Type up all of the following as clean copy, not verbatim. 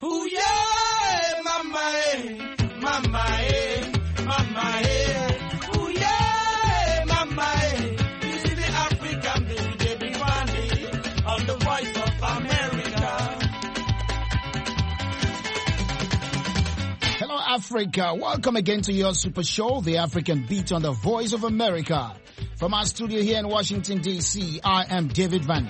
Ooh yeah, mama, mama, mama, ooh yeah, mama, this is the African baby Wande on the Voice of America. Hello, Africa. Welcome again to your super show, The African Beat on the Voice of America. From our studio here in Washington, D.C., I am David Van.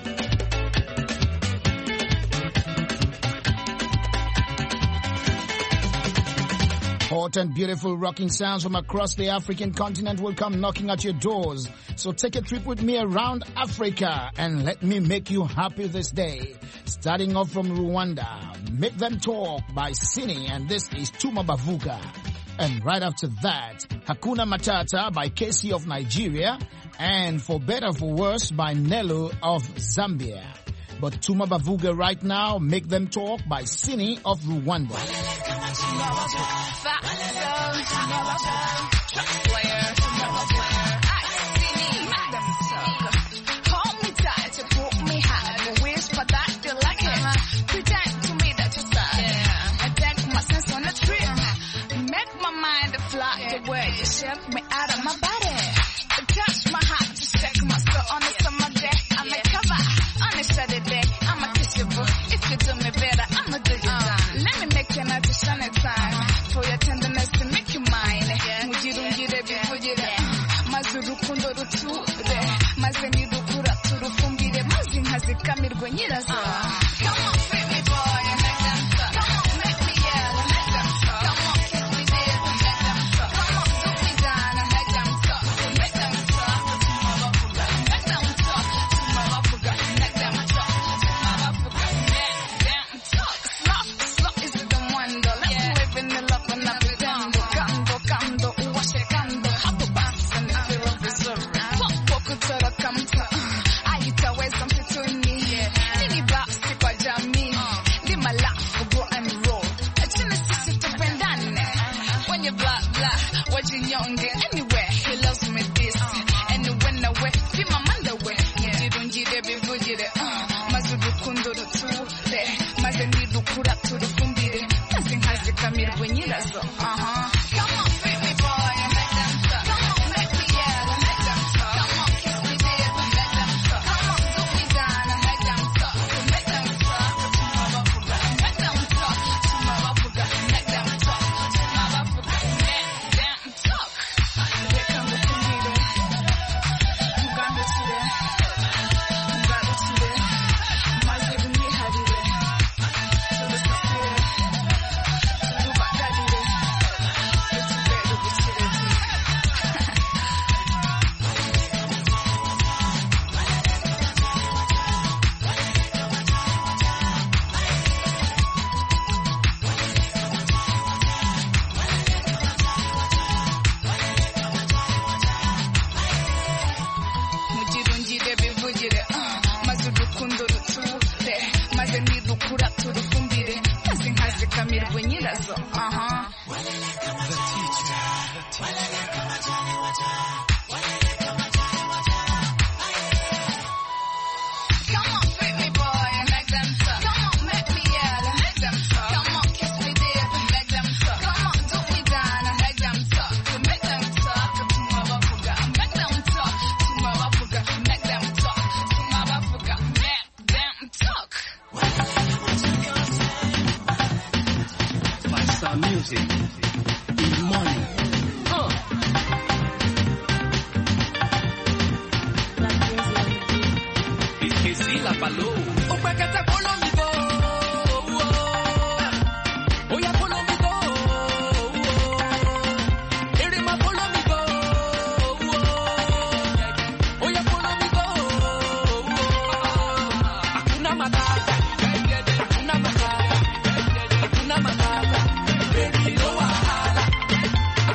Hot and beautiful rocking sounds from across the African continent will come knocking at your doors. So take a trip with me around Africa and let me make you happy this day. Starting off from Rwanda, Make Them Talk by Sini, and this is Tuma Bavuga. And right after that, Hakuna Matata by Casey of Nigeria, and For Better For Worse by Nello of Zambia. But Tuma Bavuga right now, Make Them Talk by Sini of Rwanda. Shift me out of my body. Touch my heart, just check my soul on a summer day. I'm a cover on a sunny day. I'm a kiss you, boo. If you do me better, I'ma do you down. Let me make you not to shine it time for your tenderness to make you mine. Mujirungire bivugire, mazuru kundo ruture, maze nidukura turufumbire, maze nkazi kamirwe nyirazo. Come on, free me boy, and make them stop. Come on, make me yell, and make them stop. Come on, kiss me dear, and make them stop. Come on, do me down, and make them stop. Make them stop, tomorrow fuga. Make them stop, tomorrow fuga. Make them stop, tomorrow fuga. Make them talk. Slow is the wonder. Let's live in the love and not pretend. Kando, wash it kando. Hapo bounce and feel of reserve. Poco toro kamta. Aitawe something to me. Nini box kwa jamii. Ni malafu go and roll. Achina sisi tupendane. When you blah blah, wajinyonge. Anywhere he loves me this. And when I wear, feel my mind away. Mujirungire bivugire. Mazuru kunduru ture. Maze nidukura turufumbire. Maze nkazi kamirwe nyirazo. Come on, free me boy, and make them stop. Come on, make me yell, and make them stop. Come on, kiss me dear, and make them stop. Come on, do me down, and make them stop. Make them stop, tomorrow fuga. Make them stop, tomorrow fuga. Make them stop, tomorrow fuga. Make them talk. Here come the Kundide. Uganda today. Uganda today. Mazibu ni hadiwe. So this is it. Mujirungire bivugire, mazudu kunduru ture, maze nidukura turufumbire, maze nkazi kamirwe nyirazo. Come on, free me boy, and make them stop. Come on, make me yell, and make them stop. Come on, kiss me dear, and make them stop. Come on, do me down, and make them stop. Make them stop, tomorrow fuga. Make them stop, tomorrow fuga. Make them stop, tomorrow fuga. Make them talk. Master music in money. La palo. Opekete Colombigo. Oya Colombigo. Erema Colombigo. Oya Colombigo. Hakuna matata. Hakuna matata. Hakuna matata. Baby, no wahala.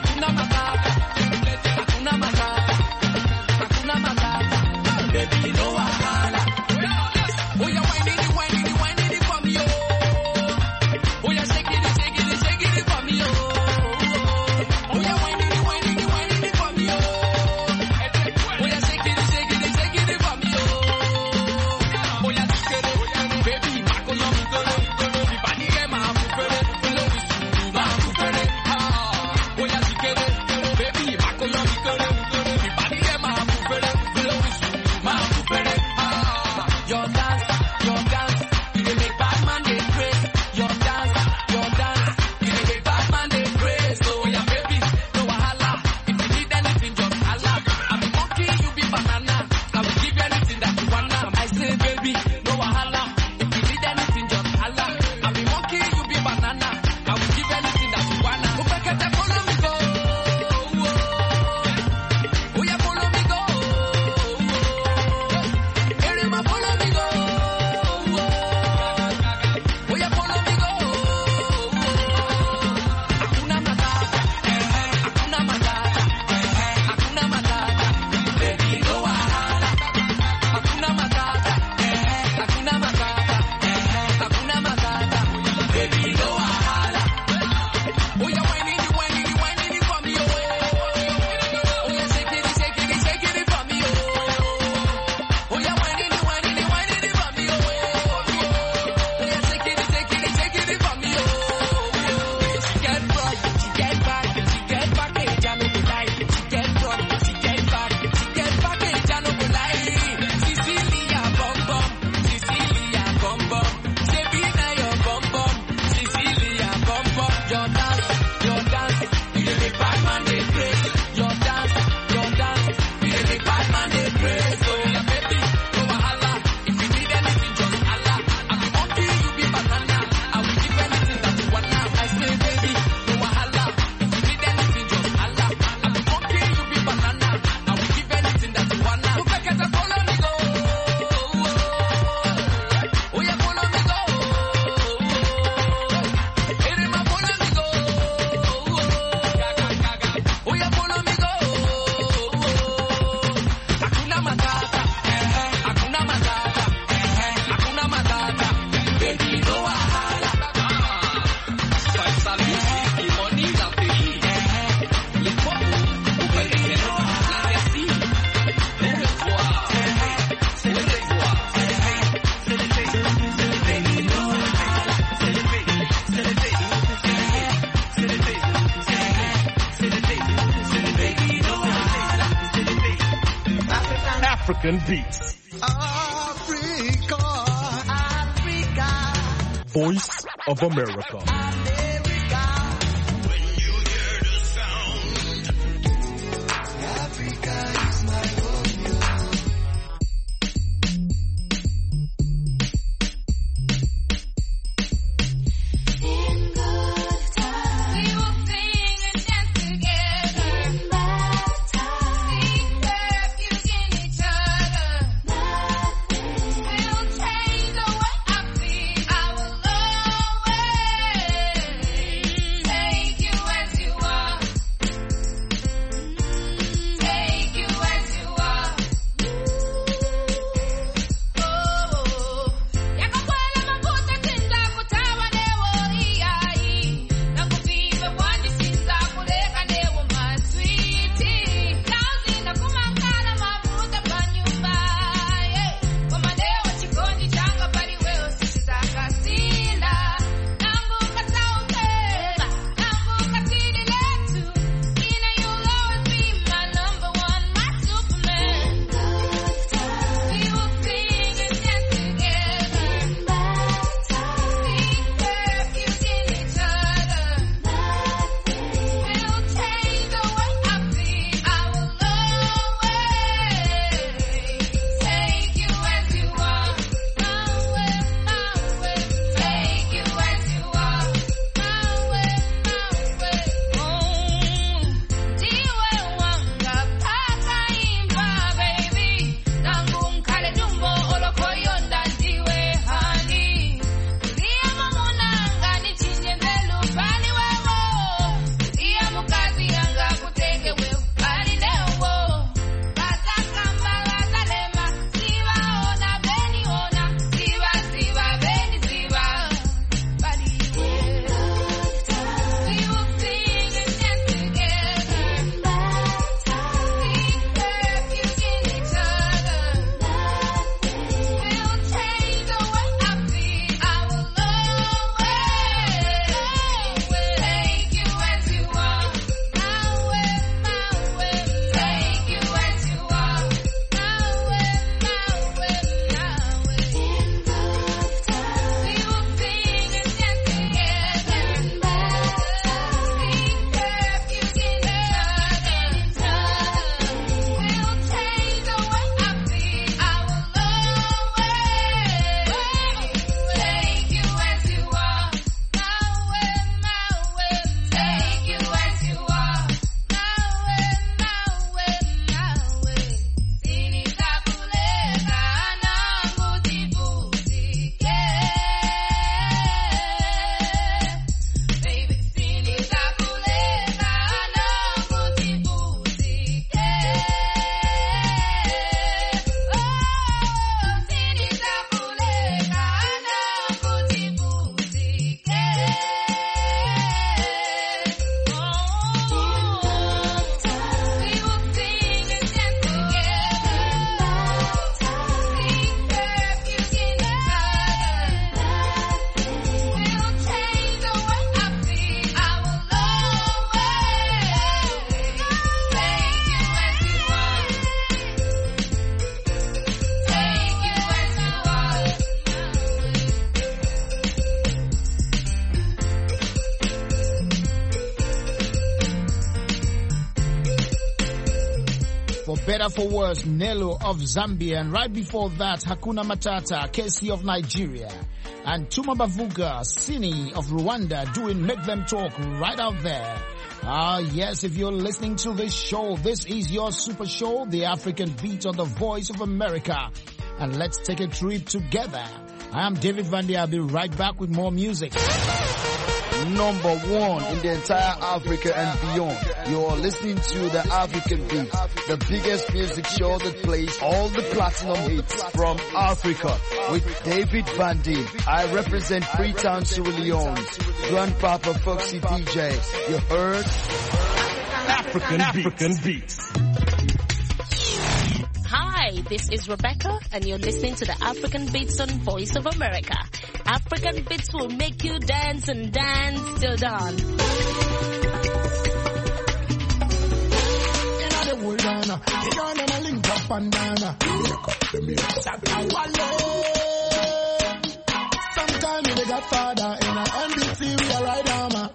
African Beats. Africa. Voice of America. Better for Worse, Nelo of Zambia, and right before that, Hakuna Matata, Casey of Nigeria, and Tuma Bavuga, Sini of Rwanda, doing Make Them Talk right out there. Yes, if you're listening to this show, this is your super show, The African Beat on the Voice of America. And let's take a trip together. I am David Van I'll be right back with more music. Number one in the entire Africa and beyond. You're listening to the African Beat, the biggest music show that plays all the platinum hits from Africa with David Van D. I represent Freetown, Sierra Leone, Grandpapa Foxy DJ. You heard? African Beats. Hi, this is Rebecca, and you're listening to the African Beats on Voice of America. African Beats will make you dance and dance till dawn. You know the whole Ghana. The Ghana them a link up and down. Sabra Wale. Some call me the Godfather. In a NBC we a ride armor.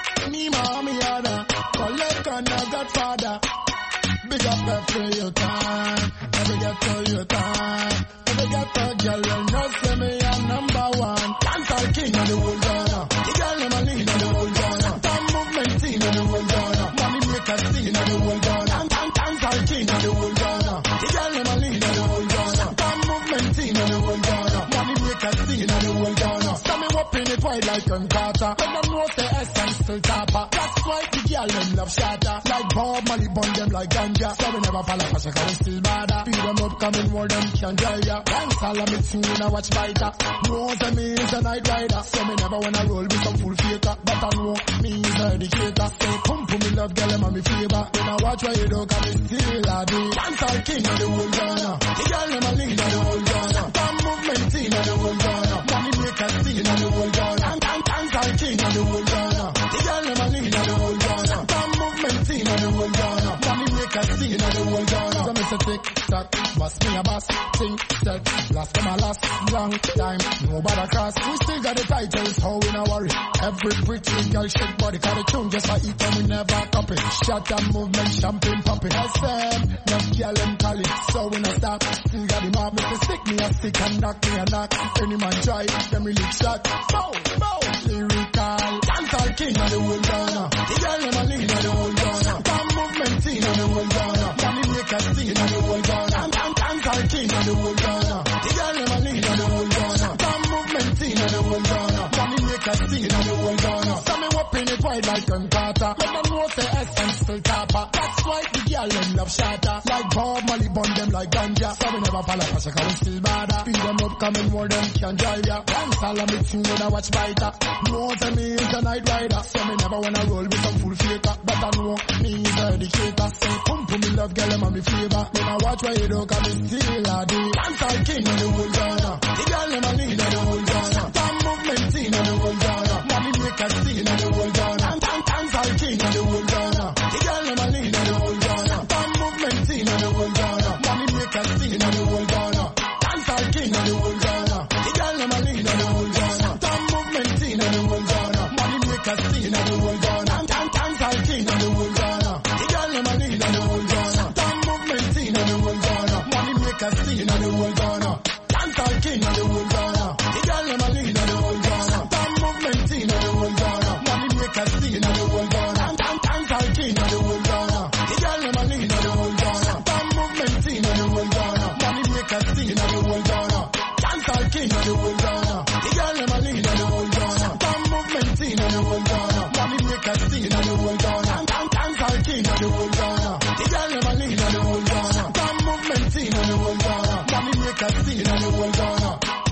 Me mommy Yana. Collect on the Godfather. Big up every your time. Every get to your time. Every get to girl will know say me a number one. Dancehall king of the whole Ghana. The girl them a lean of the whole Ghana. Time movement team of the whole Ghana. Money maker scene of the whole Ghana. Dancehall king of the whole Ghana. The girl them a lean of the whole Ghana. Time movement team of the whole Ghana. Money maker scene of the whole Ghana. So me whopping it wide like Carter. When them know say essence still tapper. That's why the girl them love shatter. Like Bob Marley bun them like ganja. So we never fall off a shaka, we still bother. Feed them up, coming more them can dry ya. Dance all of me tune, I watch fighter. Know say me is a night rider. So me never wanna roll with some full faker. But I know me is a educator. Say pum pum me love girl, I'm a me favor. When I watch what you do, cause me still a do. Dance all king of the whole Ghana. The girl them a lead of the whole Ghana. Damn movement team of the whole Ghana. Money maker scene of the whole Ghana. Dance all king of the whole Ghana. The girl them a lead of the whole Ghana. Damn movement team of the whole Ghana. Money maker scene of the whole Ghana. So me say tick tock, bust me a bus, think set, last come a last, long time, nobody cross. We still got the titles, how we not worry. Every pretty girl shake body, cause the tune just for eat and we never copy. Shot and movement, champagne popping. SM, no girl and call it, so we not stop. Still got the mob, make stick me a stick and knock me a knock. Any man try, them really shot. Bow, bow, lyrical, dancehall king of the whole Ghana. The girl them a lead of the whole Ghana. Damn movement team of the whole Ghana. Money maker scene of the whole Ghana. Dancehall king of the whole Ghana. The girl them a lead of the whole Ghana. Damn movement team of the whole Ghana. Money maker scene of the whole Ghana. So me whopping it wide like Carter. When them know say essence still tapper. That's why the girl them love shatter. Like Bob Marley bun them like ganja. So we never fall off a shaka, we still bother. Feed them up, coming more them can drive ya. Dance all of me tune when I watch fighter. Know say me is a night rider. So me never wanna roll with some full faker. But I know me is a educator. Say pum pum me love girl, I'm a me favor. When I watch what you do, cause me still a do. Dancehall king of the whole Ghana. The girl them a lead of the whole Ghana. Damn movement team of the whole Ghana. Money maker scene of the whole Ghana. Dancehall king of the whole Ghana. The girl them a lead of the whole Ghana. Damn movement team of the whole Ghana. Money maker scene of the whole Ghana. Dancehall king of the whole Ghana. The girl them a lead of the whole Ghana. Damn movement team of the whole Ghana. Money maker scene of the whole Ghana. Dancehall king of the whole Ghana. The girl them a lead of the whole Ghana. Damn movement team of the whole Ghana. Money maker scene of the whole Ghana. Dancehall king of the whole Ghana. The girl them a lead of the whole Ghana. Damn movement team of the whole Ghana. Money maker scene of the whole Ghana. Dancehall king of the whole Ghana. The girl them a lead of the whole Ghana. Damn movement team of the whole Ghana. Money maker scene of the whole Ghana. Dancehall king of the whole Ghana. The girl them a lead of the whole Ghana. Damn movement team of the whole Ghana. Money maker scene of the whole Ghana. Dancehall king of the whole Ghana. The girl them a lead of the whole Ghana. Damn movement team of the whole Ghana. Money maker scene of the whole Ghana.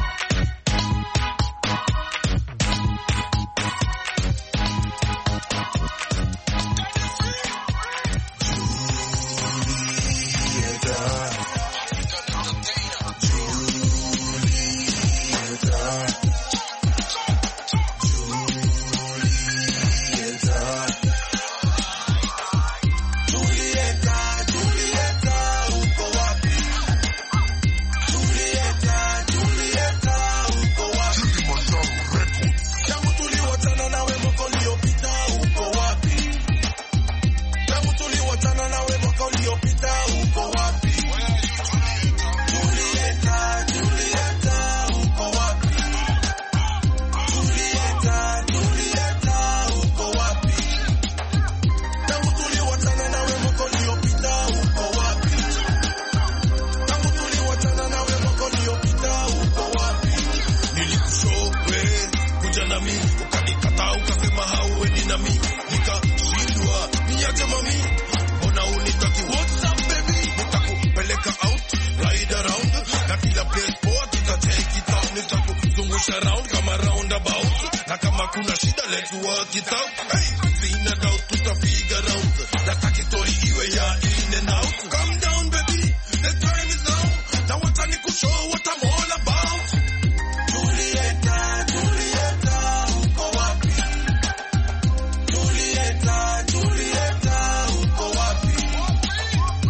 Around, come around about. Na kama kuna shida, let's work it out. Hey, sina doubt, tuta figure out. Nataka story iwe ya in and out. Calm down, baby, the time is now. Now what I need to show what I'm all about. Julieta, Julieta, uko wapi? Julieta, Julieta, uko wapi?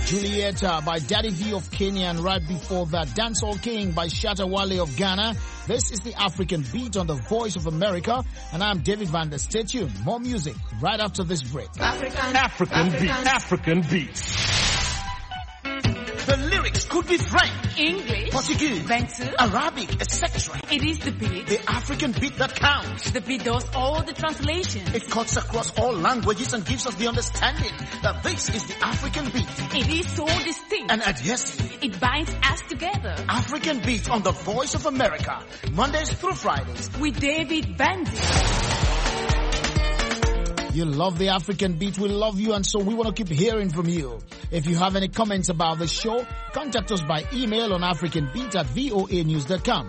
Julieta by Daddy V of Kenya, and right before that, Dancehall King by Shatta Wale of Ghana. This is the African Beat on the Voice of America, and I'm David Van Der. Stay tuned. More music right after this break. African beats. The lyrics could be French, English, Portuguese, Bantu, Arabic, etc. It is the beat. The African beat that counts. The beat does all the translations. It cuts across all languages and gives us the understanding that this is the African beat. It is so distinct and adhesive. It binds us together. African Beat on the Voice of America, Mondays through Fridays. With David Bandy. You love the African Beat, we love you, and so we want to keep hearing from you. If you have any comments about the show, contact us by email on africanbeat@voanews.com.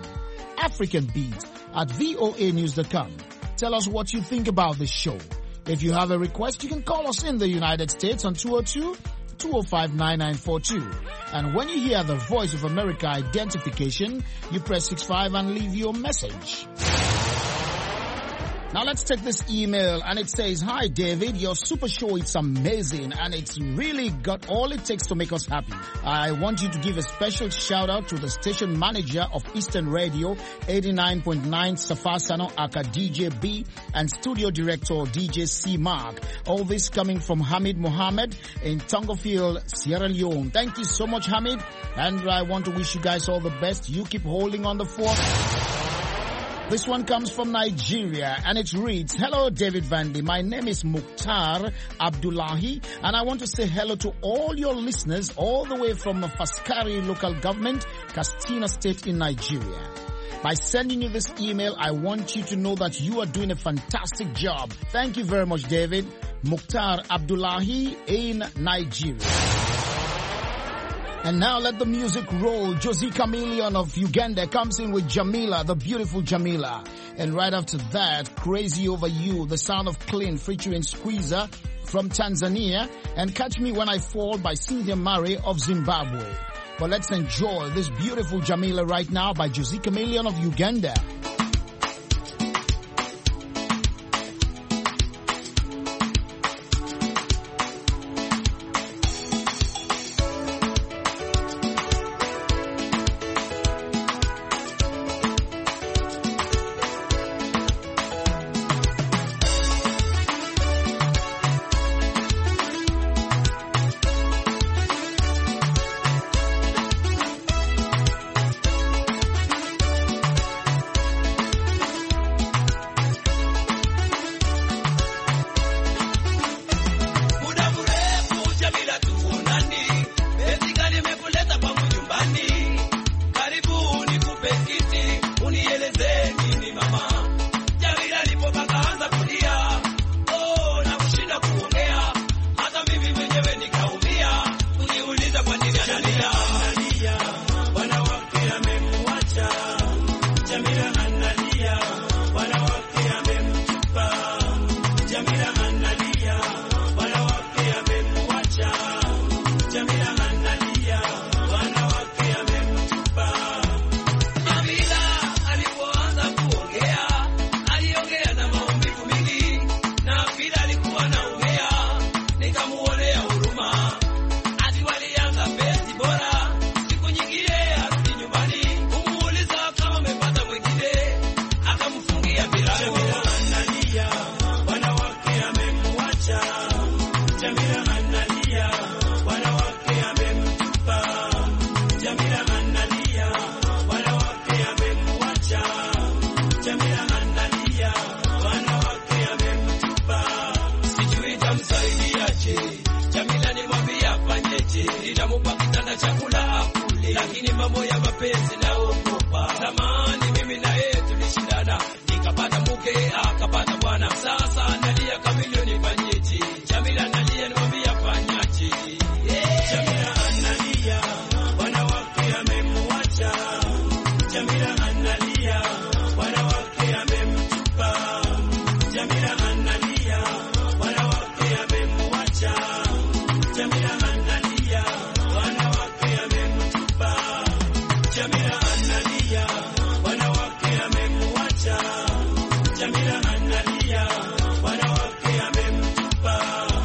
africanbeat@voanews.com. Tell us what you think about the show. If you have a request, you can call us in the United States on 202-205-9942. And when you hear the Voice of America identification, you press 65 and leave your message. Now let's take this email, and it says, "Hi David, your super show is amazing and it's really got all it takes to make us happy. I want you to give a special shout out to the station manager of Eastern Radio 89.9 Safasano Aka DJ B and studio director DJ C Mark. All this coming from Hamid Mohammed in Tongofield, Sierra Leone. Thank you so much, Hamid, and I want to wish you guys all the best. You keep holding on the fort." This one comes from Nigeria, and it reads, "Hello David Vandy, my name is Mukhtar Abdullahi, and I want to say hello to all your listeners all the way from Faskari local government, Katsina State in Nigeria. By sending you this email, I want you to know that you are doing a fantastic job. Thank you very much, David." Mukhtar Abdullahi in Nigeria. And now let the music roll. Josie Chameleon of Uganda comes in with Jamila, the beautiful Jamila. And right after that, Crazy Over You, the sound of Clean featuring Squeezer from Tanzania. And Catch Me When I Fall by Cynthia Murray of Zimbabwe. But let's enjoy this beautiful Jamila right now by Josie Chameleon of Uganda. Jamila analia, wanawake amemtupa.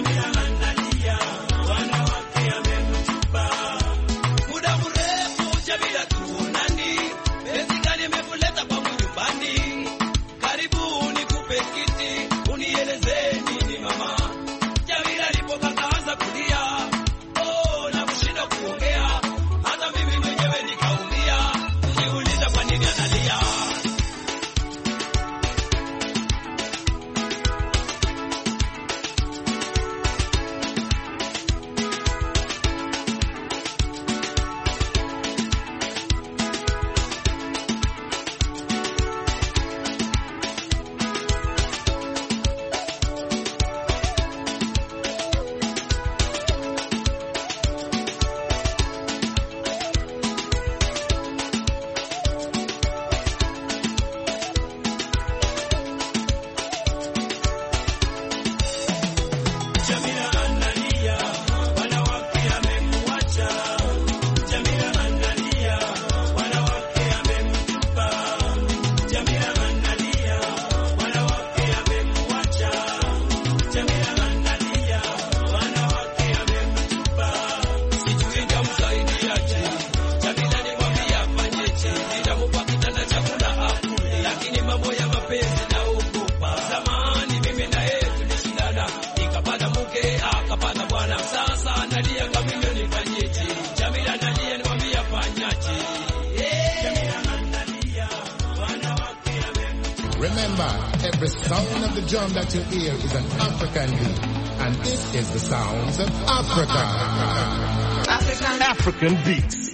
Remember, every sound of the drum that you hear is an African beat. And this is the sounds of Africa. African beats.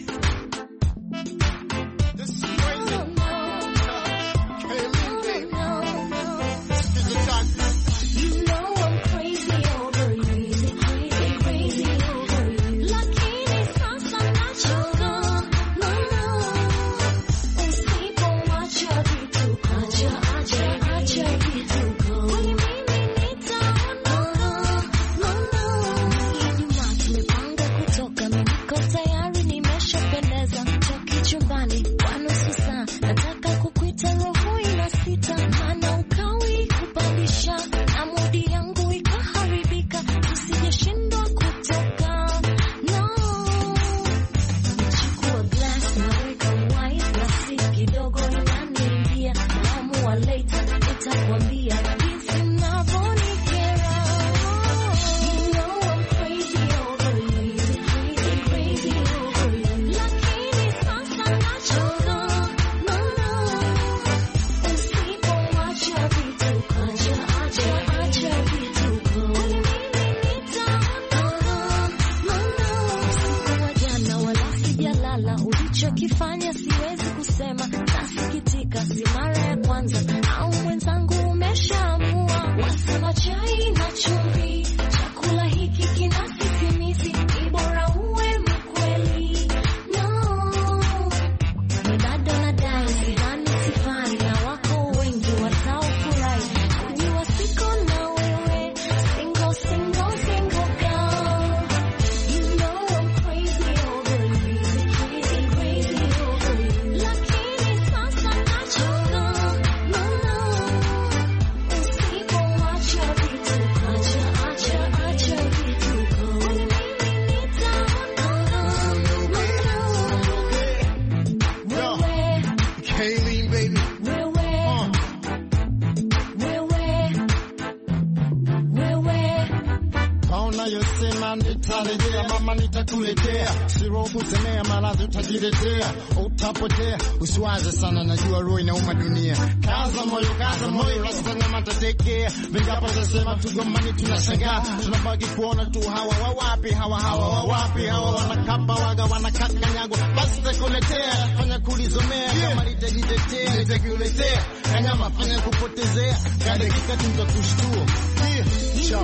Ulichokifanya siwezi kusema, nasikitika, si mara ya kwanza, au mwenzangu umeshaamua. Wasema chai na chumvi, chakula hiki kina sisimizi, bora uwe mkweli. No, ni bado nadai, sidhani sifai, na wako wengi wataofurahi kujua siko na wewe, single, single, single girl. You know I'm crazy over you. Nitarejea mama, nitakuletea siro kusemea, maradhi utajiletea, utapotea. Usiwaze sana, najua roho inauma dunia. Kaza moyo, rasta na matatekea. Vingapo zasema tugombani, tunashangaa, tunabaki kuona tu hawa wawapi, hawa wanakapa waga, wanakakanyagwa. Basi takuletea, fanya kulizomea, kama litajitetea, nitakuletea. Kanyama fanya kupotezea, kadakika tutakushtua. Ciao.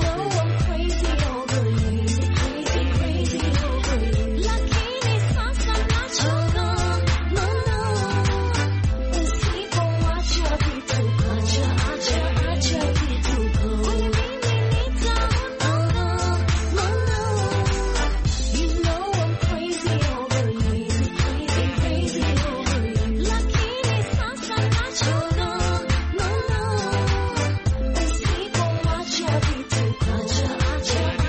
Acha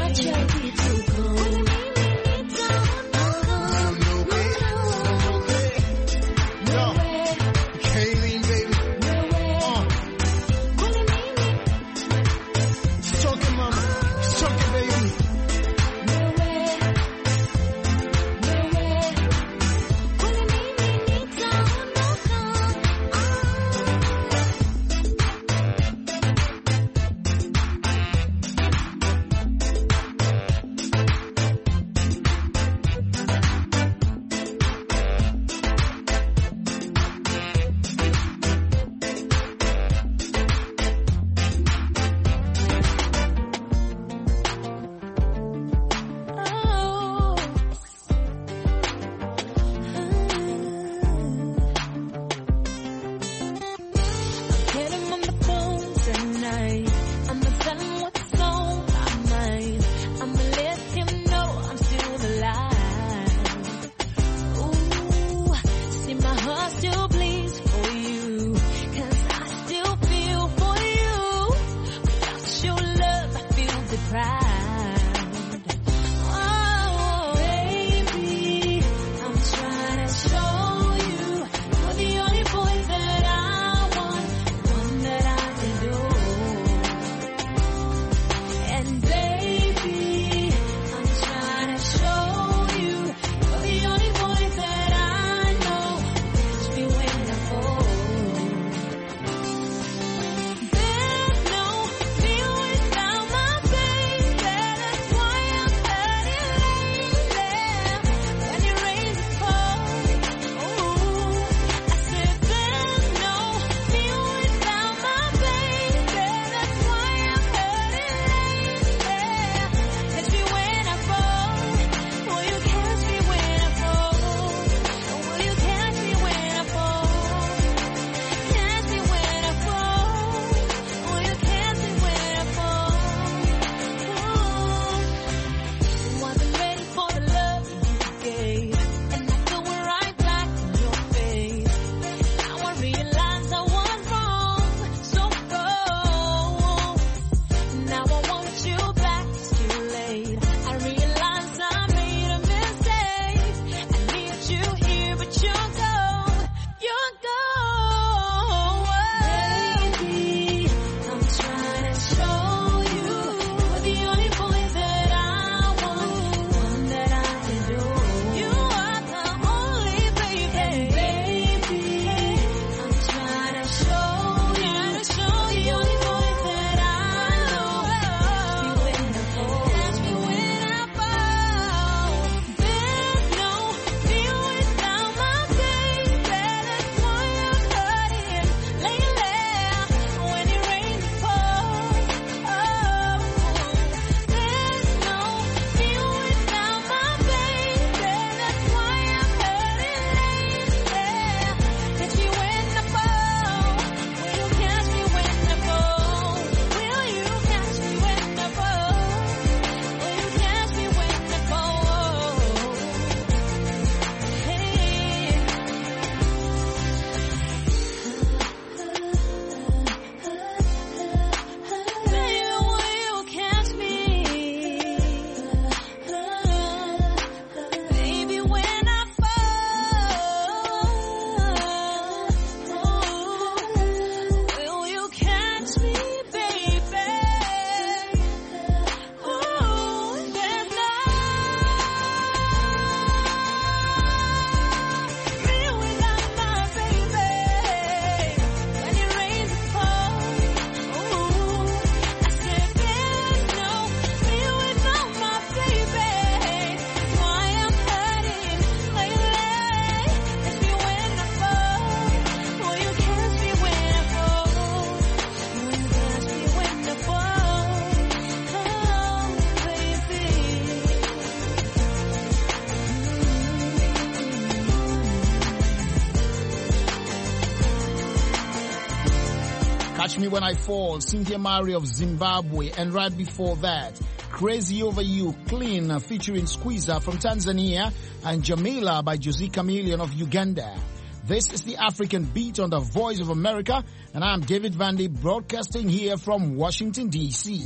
Me When I Fall, Cynthia Mari of Zimbabwe, and right before that, Crazy Over You, Clean, featuring Squeezer from Tanzania, and Jamila by Josie Chameleon of Uganda. This is the African Beat on the Voice of America, and I'm David Vandy, broadcasting here from Washington, D.C.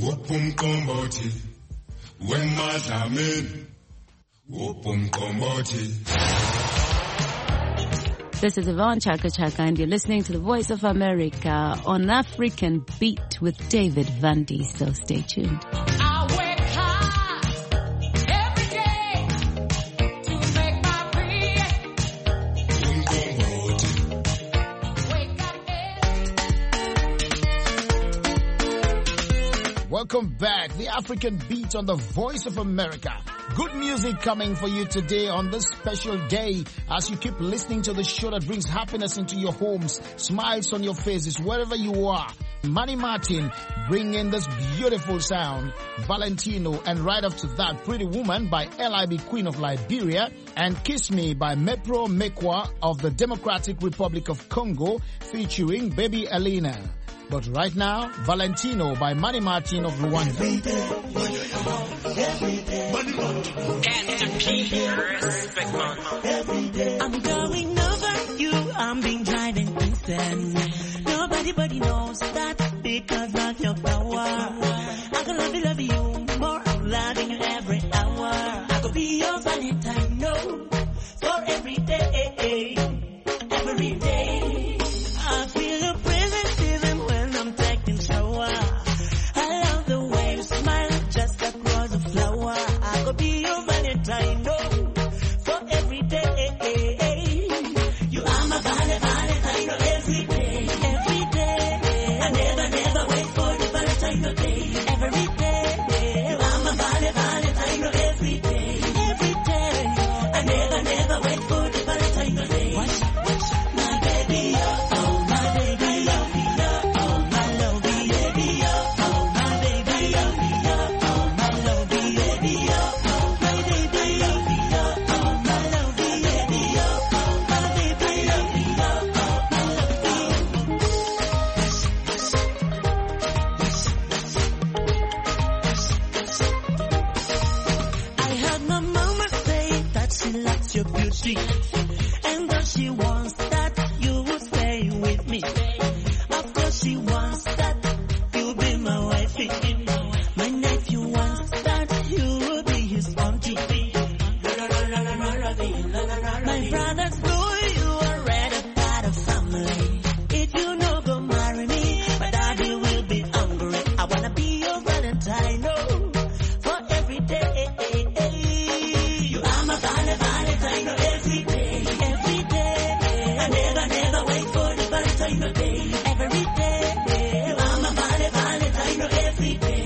This is Yvonne Chaka Chaka, and you're listening to the Voice of America on African Beat with David Vandy, so stay tuned. Welcome back. The African Beat on the Voice of America. Good music coming for you today on this special day as you keep listening to the show that brings happiness into your homes, smiles on your faces, wherever you are. Manny Martin bringing this beautiful sound, Valentino, and right after that, Pretty Woman by L.I.B. Queen of Liberia, and Kiss Me by Mepro Mekwa of the Democratic Republic of Congo featuring Baby Elena. But right now, Valentino by Manny Martin of Rwanda. I'm going over you, I'm being driving instant. Nobody knows that because of your power. I can love you more, I'm loving you every hour. I could be your Valentine, no, for every day, every day. I feel your presence even when I'm taking shower. I love the way you smile, just across the flower. I could be your Valentine, no, for every day. You are my Valentine, no, every day, every day. I never wait for the Valentine day, every day. You are my Valentine, no, every day, every day. I never wait for the Valentine day. Watch, my baby, oh my baby, oh my love, baby, oh my baby, oh my love, baby, oh my baby, oh my love, baby, oh my baby, I heard my mama say that she likes your beauty, and that she wants that you will stay with me. Of course she wants that you'll be my wifey. My nephew wants that you will be his auntie. My brothers know you already part of family. If you no go marry me, my daddy will be hungry. I wanna be your Valentine, no, for every day. You are my Valentine, no, every day, every day. I never wait for the Valentine day, every day. You are my Valentine, no, every day.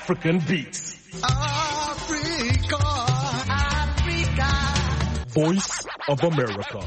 African beats. Africa, Africa. Voice of America.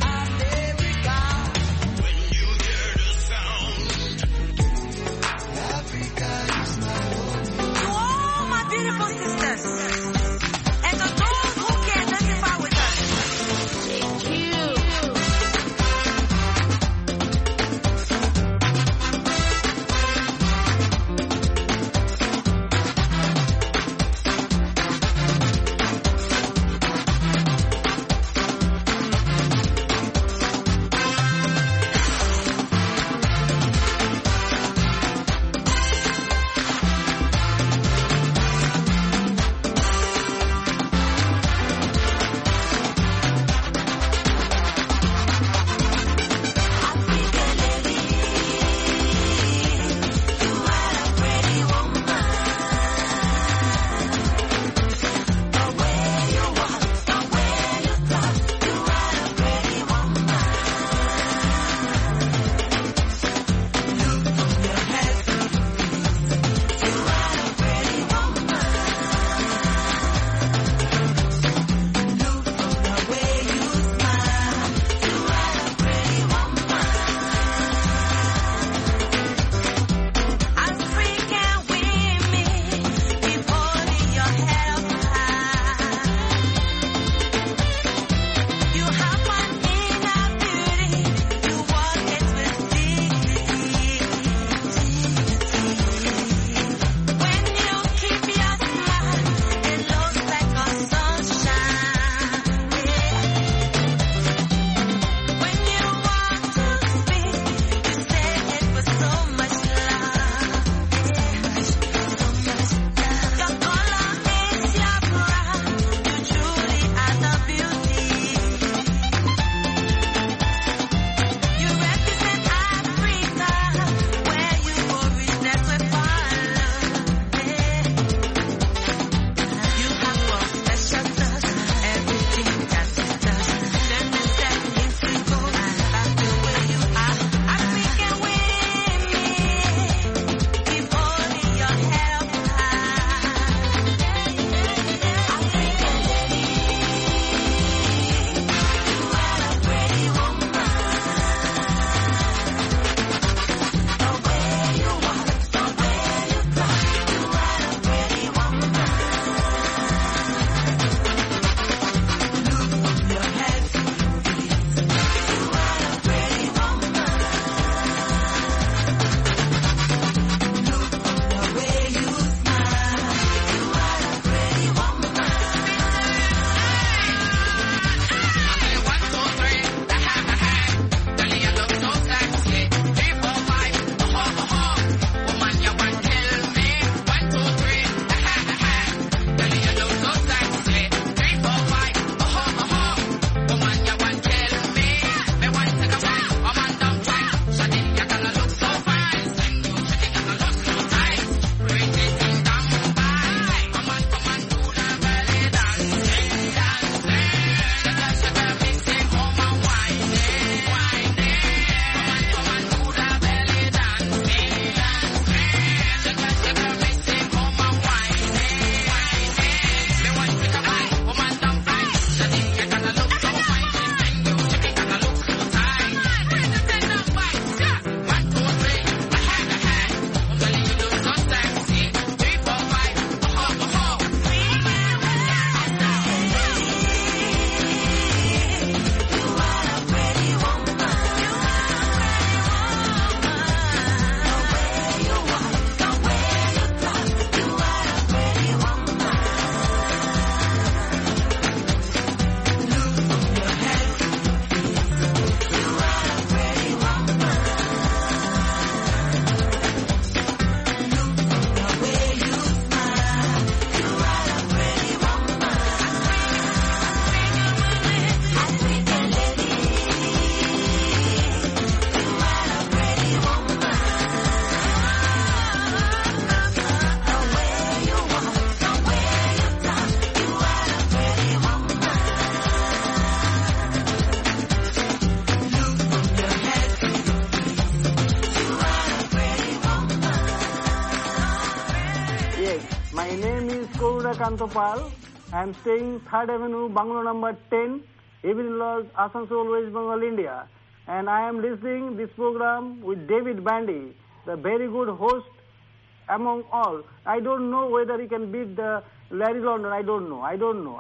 My name is Karuna Kantopal. I am staying 3rd Avenue, Banglo number 10, Evelyn Lodge, Asansol, West Bengal, India. And I am listening this program with David Bandy, the very good host among all. I don't know whether he can beat the Larry London. I don't know.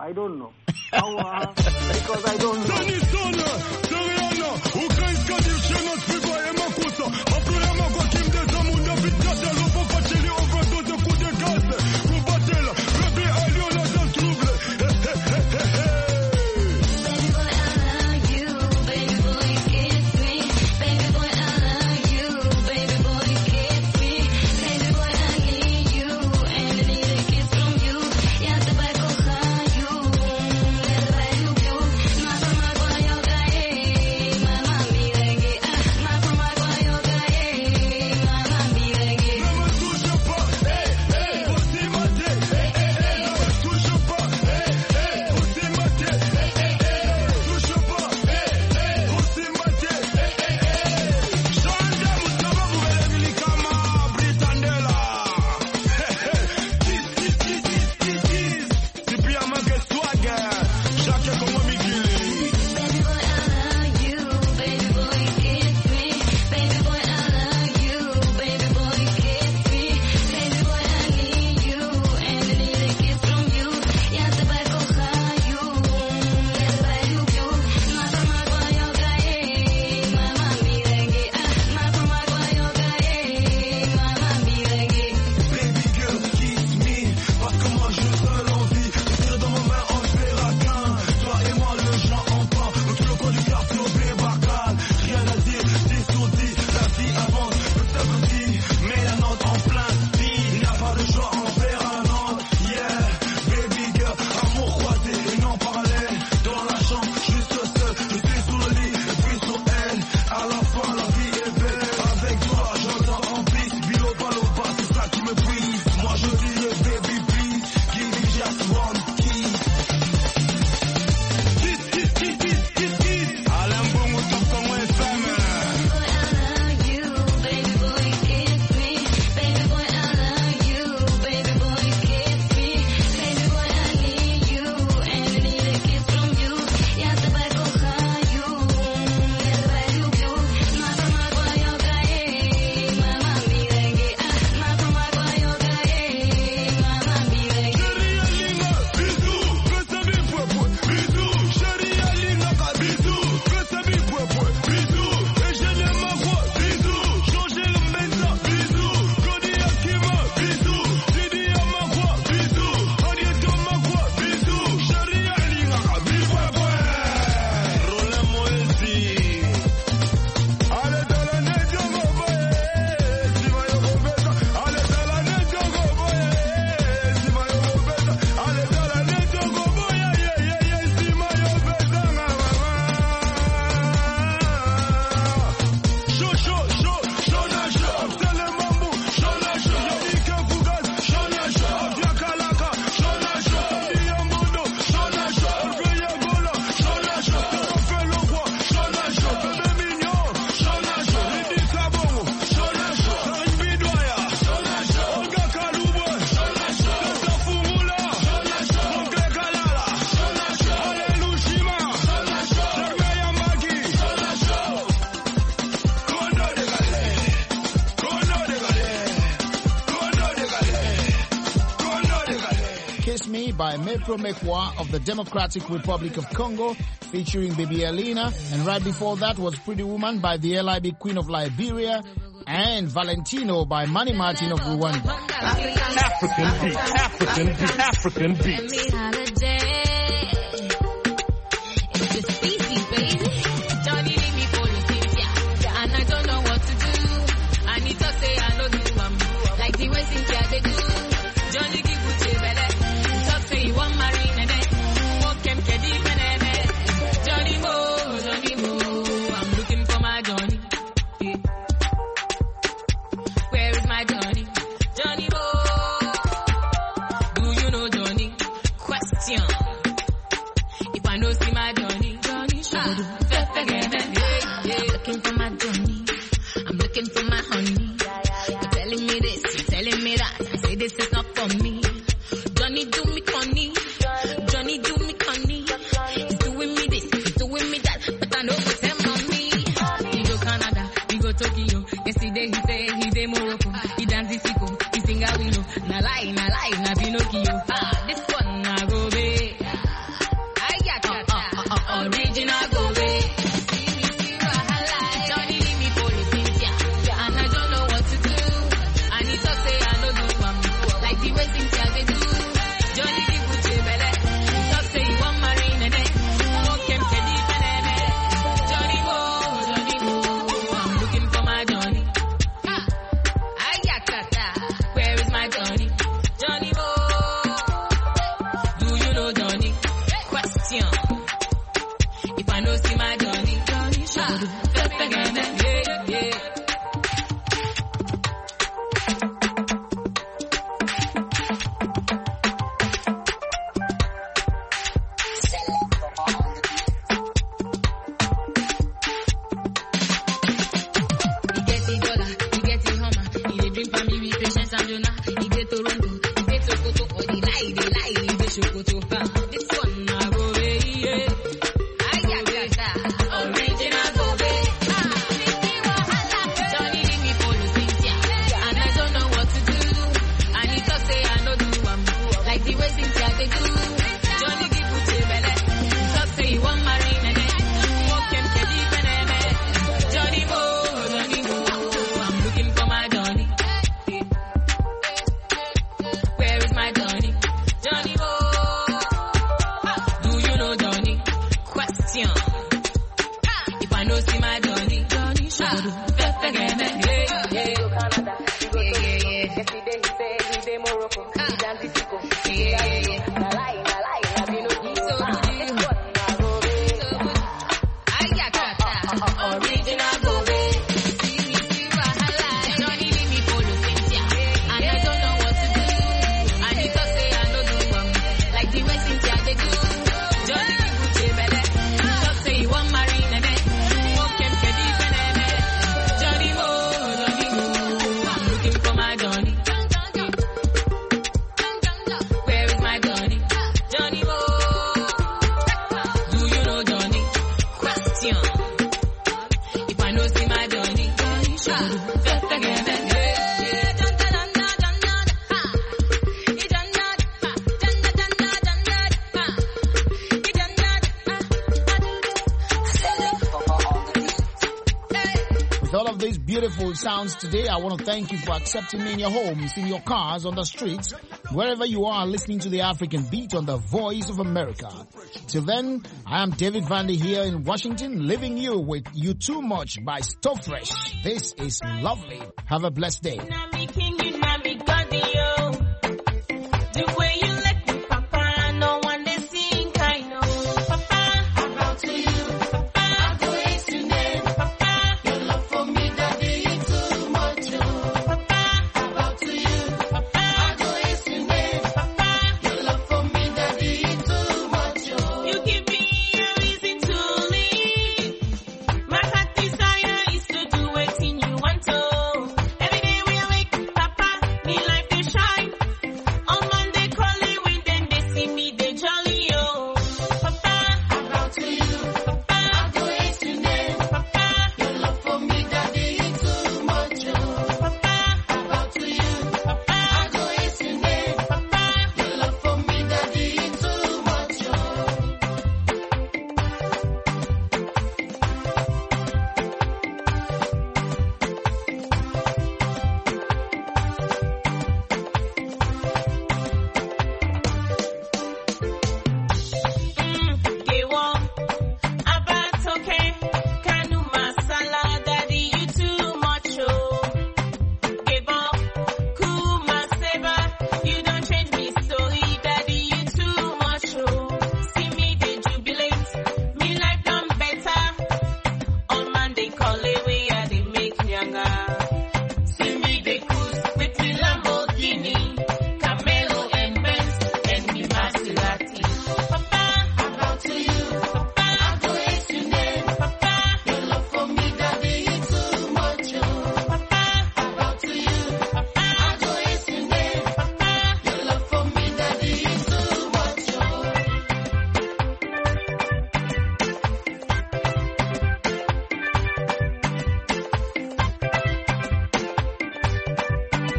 Because I don't know. By Mepro Mekwa of the Democratic Republic of Congo, featuring Baby Alina, and right before that was Pretty Woman by the LIB Queen of Liberia, and Valentino by Manny Martin of Rwanda. African beat. This is not for me. He dance the sicko, he sing a willow. Na lie, na Pinocchio. This one na go be. Original go be. See me, see wahala. Johnny leave me for the Cynthia, and I don't know what to do. And he talk say I no do like the way Cynthia they do. Johnny give Gucci belle. He talk say he want marry nene. Walk him to the banana. Johnny go, I'm looking for my Johnny. Where is my Johnny? Johnny go. Do you know Johnny? Question. If I know see my Johnny, yeah. He get the dollar, he get the Hummer, he dey drink for me with patience and Jonah. He dey Toronto, he dey Sokoto, or they lie, he dey Sokoto. This one na go away, yeah. Original go away. Johnny leave me for the Cynthia, and I don't know what to do. And he talk say I no do like the way Cynthia they do. Johnny give Gucci belle. He talk say he want marry nene. Walk him to the banana. Johnny go. I'm looking for my Johnny. Where is my Johnny? Johnny go. Do you know Johnny? Question. If I know see my Johnny, Original go away. See me, see wahala. Johnny leave me for the Cynthia, and I don't know what to do. And he talk say I no do like the way Cynthia they do. Johnny give Gucci belle. He talk say he want marry nene. Walk him to the banana. Johnny go. I'm looking for my Johnny. Where is my Johnny? Johnny go. Do you know Johnny? Question. If I know see my Johnny, With all of these beautiful sounds today, I want to thank you for accepting me in your homes, in your cars, on the streets, wherever you are listening to the African Beat on the Voice of America. Till then, I am David Vandy here in Washington, leaving you with You Too Much by Stofresh. This is lovely. Have a blessed day.